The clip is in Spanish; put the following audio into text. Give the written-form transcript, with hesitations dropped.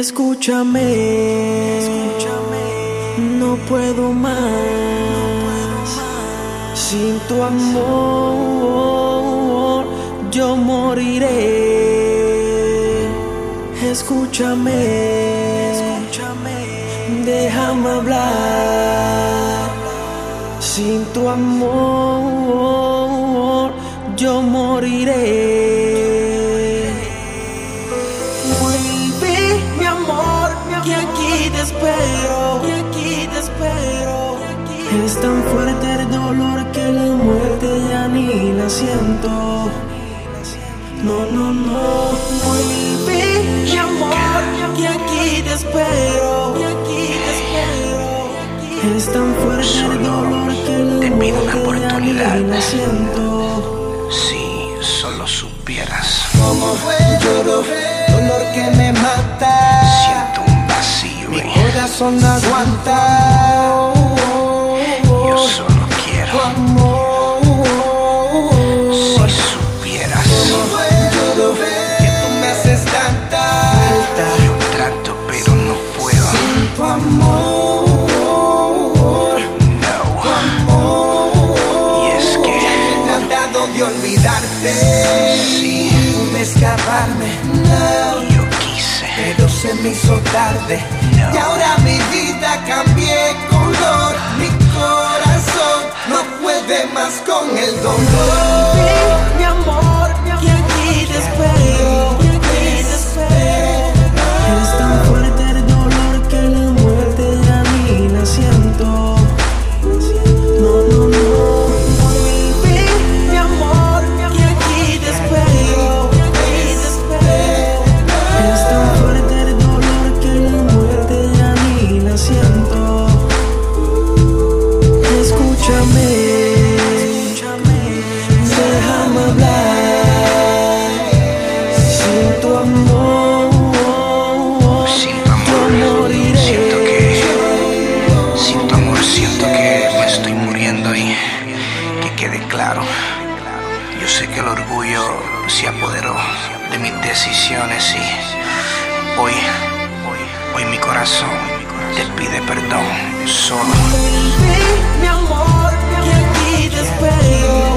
Escúchame, no puedo más. Sin tu amor yo moriré. Escúchame, déjame hablar. Sin tu amor yo moriré. Vuelve, mi amor, que aquí te espero, Es tan fuerte el dolor que la muerte ya ni la siento. No, no, no. Vuelve, mi amor, que aquí te espero, Es tan fuerte el dolor que la muerte ya ni la siento. Si solo supieras cómo lloro, dolor que me mata. Siento un vacío mi corazón no aguanta. Yo solo quiero tu amor. Si supieras cómo lloro, que tú me haces tanta falta. Yo trato pero no puedo. Sin tu amor, no. tu amor. Y es que ya me he tratado de olvidarte. Sí. Pude escaparme, no. Yo quise, pero se me hizo tarde. no. Y ahora mi vida cambié color. Mi corazón no puede más con el dolor. Mi amor, que aquí te espero, Es tan fuerte el dolor que la muerte ya ni la siento. No, no, no. Vuelve, mi amor, que aquí te espero, Es tan fuerte el dolor que la muerte ya ni la siento. Escúchame, déjame hablar. Sin tu amor yo moriré. Sin tu amor siento que me estoy muriendo. Y que quede claro, yo sé que el orgullo se apoderó de mis decisiones. Y hoy mi corazón te pide perdón solo. Vuelve, mi amor, que aquí te espero.